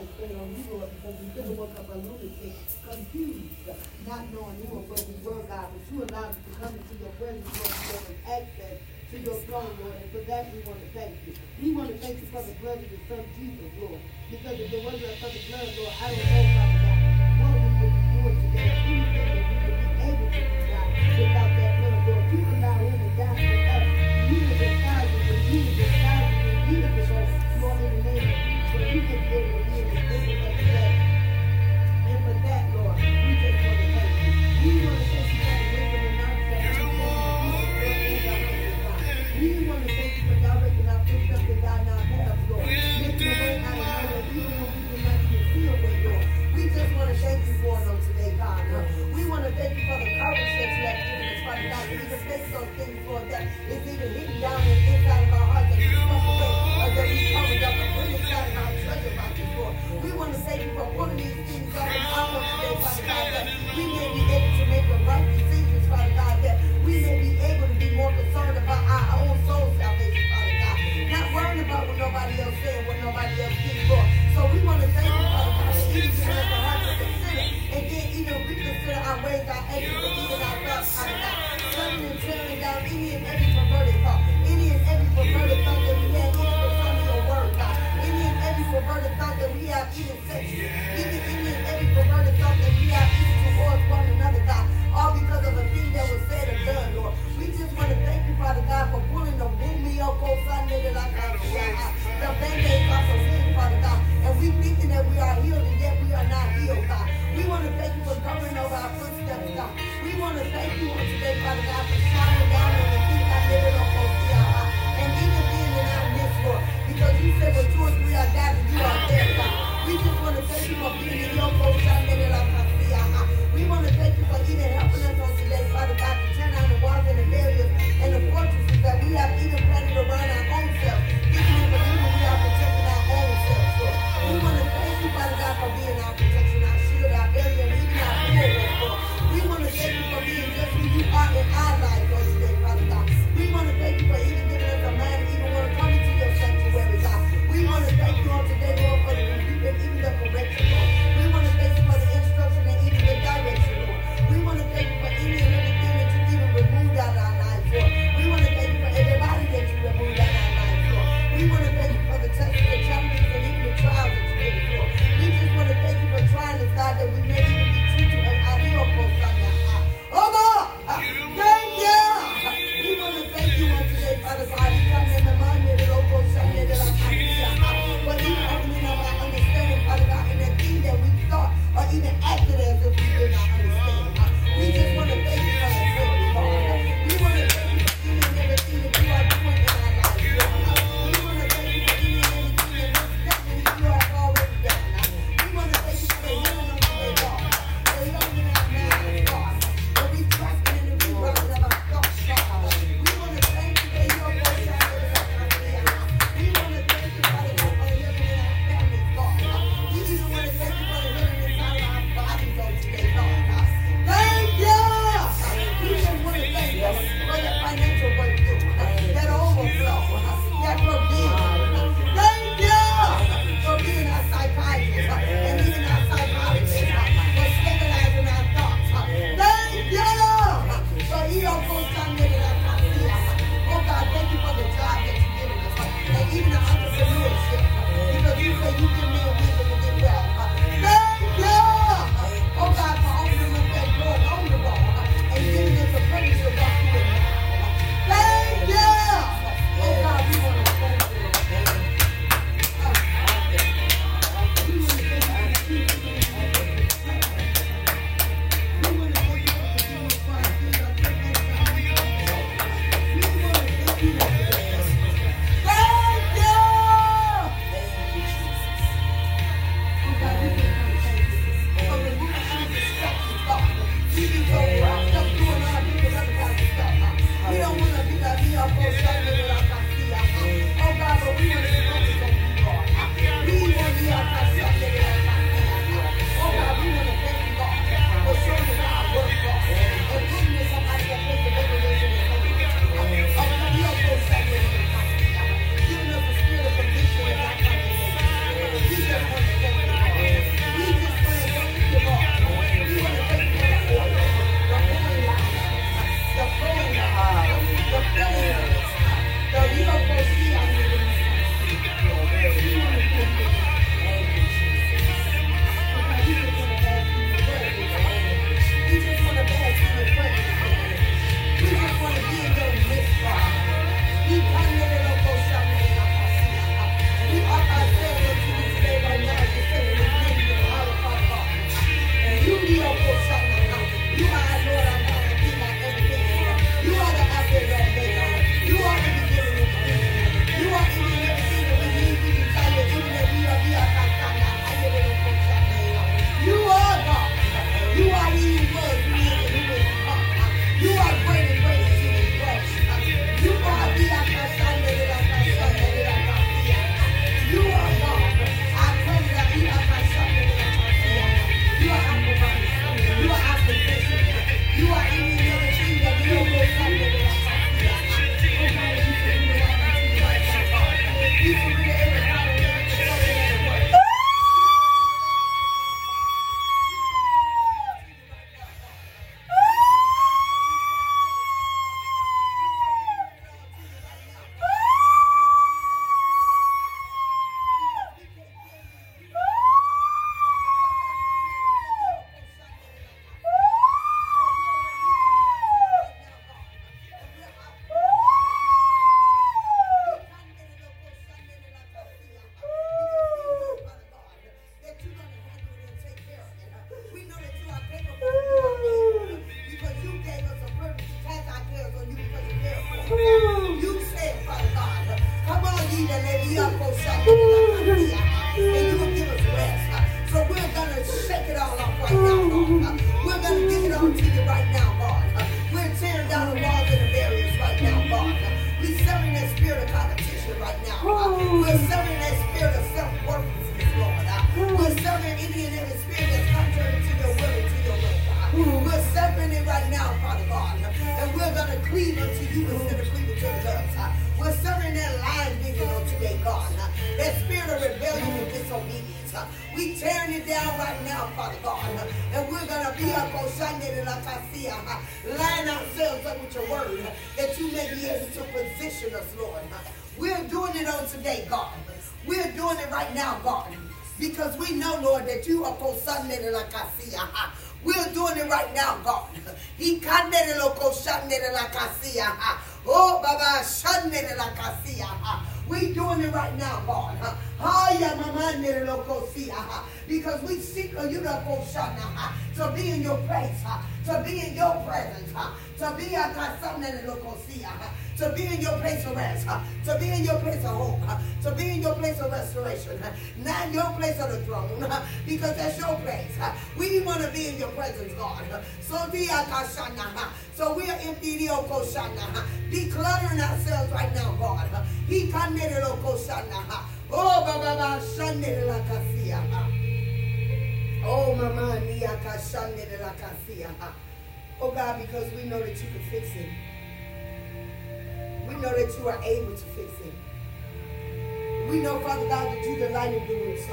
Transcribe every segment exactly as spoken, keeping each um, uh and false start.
stay on you, Lord, because we could have woke up a lunatic, confused, not knowing you or where we were, God, but you allowed us to come into your presence, Lord, to give us access to your throne, Lord, and for that we want to thank you. We want to thank you for the blood of your son, Jesus, Lord, because if there wasn't for the blood, Lord, I don't know, Father God, what we would be doing today, anything that we would be able to do, God, without that blood, Lord. You allow him to die for us years and thousands and years and thousands and years ago, Lord, in the name of Jesus, so you can be able to be in the presence of the day. And for that, Lord, we just want to thank you. We want to thank you for the wisdom and knowledge that you gave us, God. We want to thank you for directing our footsteps and guiding our paths, Lord. Making a way out of nowhere, even when we do not even see a way, Lord. We just want to thank you for them today, God. We want to thank you for the courage that you have given us, Father God, to even face those things, Lord, that is even hidden down in the inside of our hearts, that we stuff away, or that we covered up and put inside of our treasure boxes, Lord. We want to thank you for pulling these things up and out of today, Father God, that we may be able to make the right decisions, Father God, that we may be able to be more concerned about our own soul salvation, Father God, not worrying about what nobody else said, what nobody else did, Lord. So we want to thank you, Father God, for even giving us a heart to consider, and then even reconsider our ways, our actions, and even our thoughts, Father God, turning and tearing down any and every perverted thought, any and every perverted thought that we had, even concerning your word, God, any and every perverted thought that we have, even sexually, even any and every perverted thought that we have, even towards one another, God, all because of a thing that was said or done, Lord. We just want to thank you, Father God, for pulling the Bumiyoko Sunday that I got the band-aids off of him, Father God, and we thinking that we are healed, and yet we are not healed, God. We want to thank you for covering over our footsteps, God. We want to thank you on today, Father God, for shining down on the things I live in on and even being in our midst, Lord, because you said when two or three are gathered, you are there, God. We just want to thank you for being in your post. We want to thank you for even helping us on today, Father God, to turn down the walls and the barriers and the fortresses that we have even planted around our own self, even in believing we are protected disobedience. We tearing it down right now, Father God. And we're going to be up on Sunday like I see, line ourselves up with your word, that you may be able to position us, Lord. We're doing it on today, God. We're doing it right now, God. Because we know, Lord, that you are on Sunday like I see. We're doing it right now, God. He can't let it loco Sunday like I see. Oh, Baba, Sunday like I see. We doing it right now, God. Because we seek you to be in your place, to be in your presence, to be to be in your place of rest, to be in your place of hope, to be in your place of restoration, not your place of the throne, because that's your place. We want to be in your presence, God. So so we are empty, decluttering ourselves right now, God. He can't let it go. Oh, Baba, Sunday la Casia. Oh, Mama, Niaka Sunday la Casia. Oh, God, because we know that you can fix it. We know that you are able to fix it. We know, Father God, that you delight in doing so.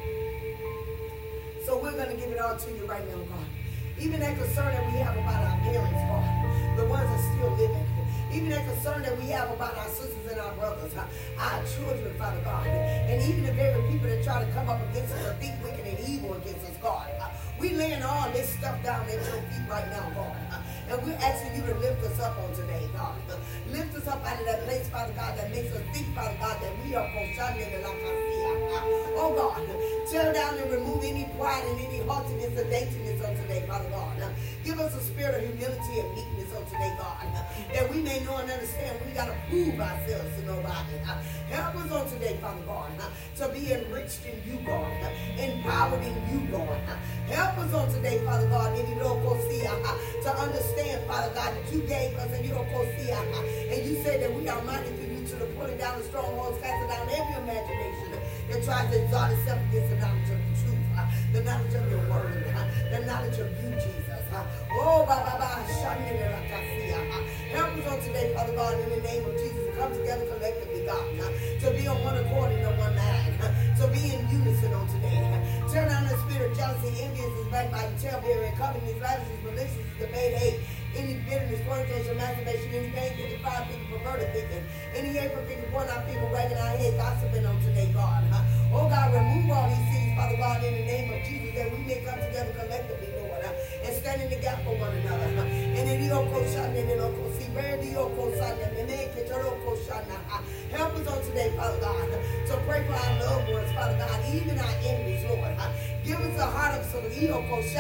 So we're going to give it all to you right now, God. Even that concern that we have about our parents, God, the ones that are still living. Even that concern that we have about our sisters and our brothers, our children, Father God, and even the very people that try to come up against us or think wicked and evil against us, God. We laying all this stuff down at your feet right now, God. And we're asking you to lift us up on today, God. Lift us up out of that place, Father God, that makes us think, Father God, that we are Koshandele like I see. Oh, God, tear down and remove any pride and any haughtiness and daintiness on today, Father God. Give us a spirit of humility and meekness on today, God, that we may know and understand we got to prove ourselves to nobody. Help us on today, Father God, to be enriched in you, God, empowered in you, God. Help us on today, Father God, to understand, Father God, that you gave us and you said that we are minded to you to the pulling down the strongholds, casting down every imagination that tries to exalt itself against the knowledge of the truth, the knowledge of your word, the knowledge of you, Jesus. Oh, Baba, help us on today, Father God, in the name of Jesus, to come together collectively, God, to be on one accord and on one mind, to be in unison on today. Turn down the spirit of jealousy, envious, backbiting, tailbearing, covetousness, lavishness, maliciousness, debate, hate, any bitterness, fornication, masturbation, any pain, thinking, pride thinking, perverted thinking, any hateful thinking, pointing out people, wagging our head, gossiping on today, God. Oh, God, remove all these things, Father God, in the name of Jesus, that we may come together collectively, Lord, and stand in the gap for one another. And in the Oko Shana, in the Oko Si, where the Oko Shana, and then get your Oko Shana. Help us on today, Father God, to pray for our loved ones, Father God, even our enemies, Lord. Give us a heart of forgiveness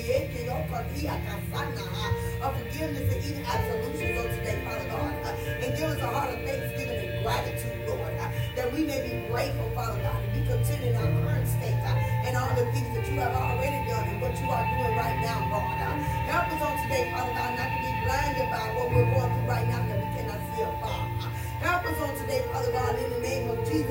and even absolutions on today, Father God. And give us a heart of thanksgiving and gratitude, Lord, that we may be grateful, Father God, and be content in our current state and all the things that you have already done and what you are doing right now, God. Help us on today, Father God, not to be blinded by what we're going through right now that we cannot see afar. Help us on today, Father God, in the name of Jesus.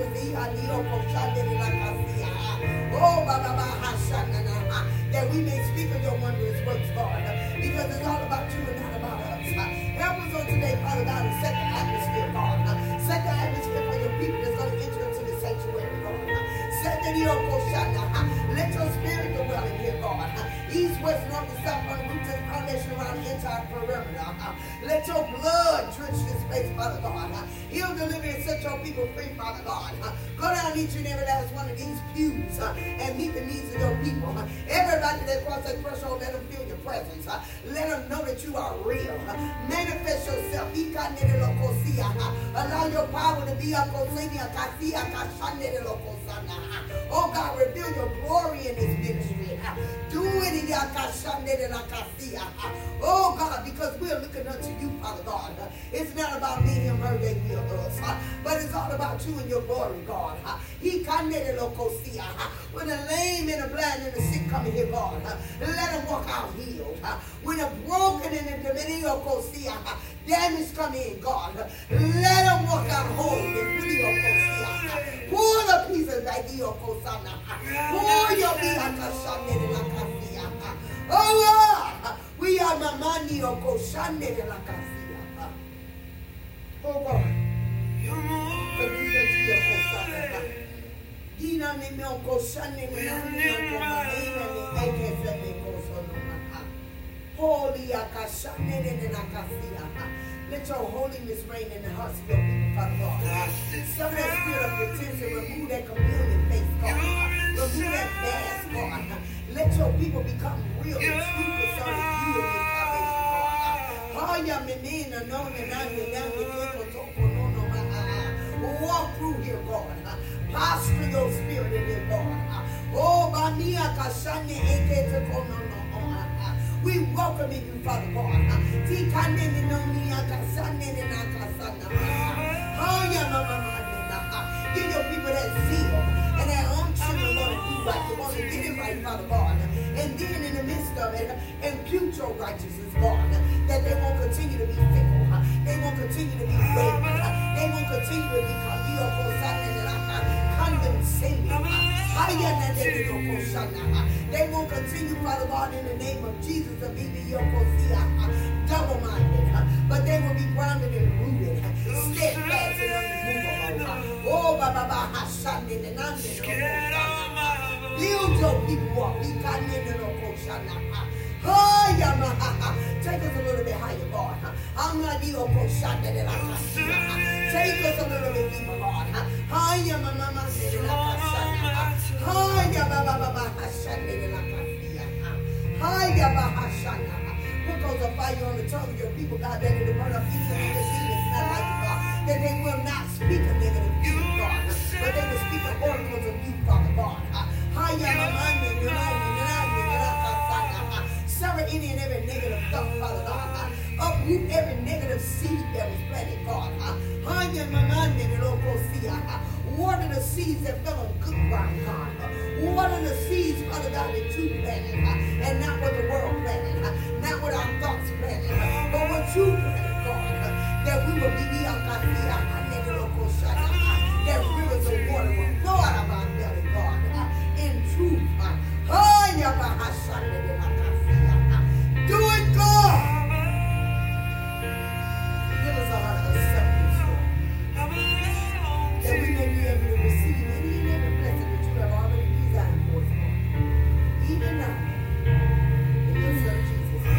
Oh, that we may speak of your wondrous works, God, because it's all about you and not about us. Help us on today, Father God, to set the atmosphere, God. Set the atmosphere for your people that's going to enter into the sanctuary, God. Set the let your spirit dwell in here, God. East, west, north, and south, on the roots and foundation around the entire perimeter. Let your blood drench this place, Father God. Heal, deliver, and set your people free, Father God. Go down each and every last one of these pews and meet the needs of your people. Everybody that crosses that threshold, let them feel your presence. Let them know that you are real. Manifest yourself. Allow your power to be a oh God, reveal your glory in this ministry. Do it in oh God, because we're looking unto you, Father God. It's not about me, him, her, they, will, us, but it's all about you and your glory, God. He when the lame and the blind and the sick come in here, God, let them walk out healed. When the broken and the dominion damage come in, God, let them walk out whole. Pour the pieces like the Okosana. Pour your oh Lord, we are Mamani Okoshane de la Casia. Oh God, Dina ne me onko shane ne na ne onko mahina ne eke se me koso no maha. Holy akashane ne ne nakasia. Let your holiness reign in the hearts of your people, Father God. Some of that spirit of pretension, remove that communion face, God. Remove that mask, God. Let your people become real and true concerning you and your salvation, God. Haya menina no ne na ne na ne keko toko no no maha. Walk through here, God. Posture your spirit in here, God. Oh, bania kashane eke toko no no. We welcome you, Father God. Tikanene no nia kasane ne na kasana. Haya mama mama. Give your people that zeal and that unction to want to do right, to want to get it right, Father God. And then in the midst of it, impute your righteousness, God, that they won't continue to be fickle. They won't continue to be weak. They won't continue to become condescending. They won't continue, Father God, in the name of Jesus, to be double-minded, but they will be grounded and rooted, steadfast and unmovable. Oh, Baba, build your people up. Take us a little bit higher, God. I'm not the Oko Shanda that I can see. Take us a little bit deeper, God. Higher, Mama, Higher, Baba, Shanda, Higher, Baba, Shanda. What goes a fire on the tongue of your people, God, that it will burn up each and every demons, not like you, God. That they will not speak a negative view, God, but they will speak the oracles of you, Father God. Higher, Mama, sever any and every negative thought, Father God. Uproot every negative seed that was planted, God. Water the seeds that fell on good ground, God. Water the seeds, Father God, that you planted, and not what the world planted, not what our thoughts planted, but what you planted, God. That we will be the that rivers of water will flow out of our belly, God. In truth. Do it, God. Give us a heart of acceptance, Lord. That we may be able to receive any and every blessing that you have already designed for us, Lord. Even now, in your Son Jesus' name.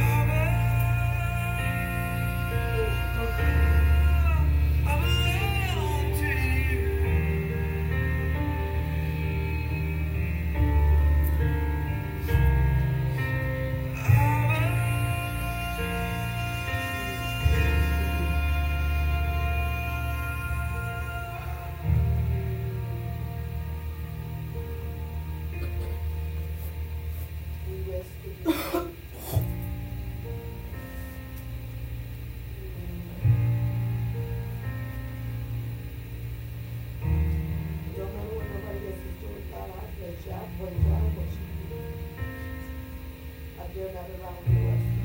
I dare not allow you to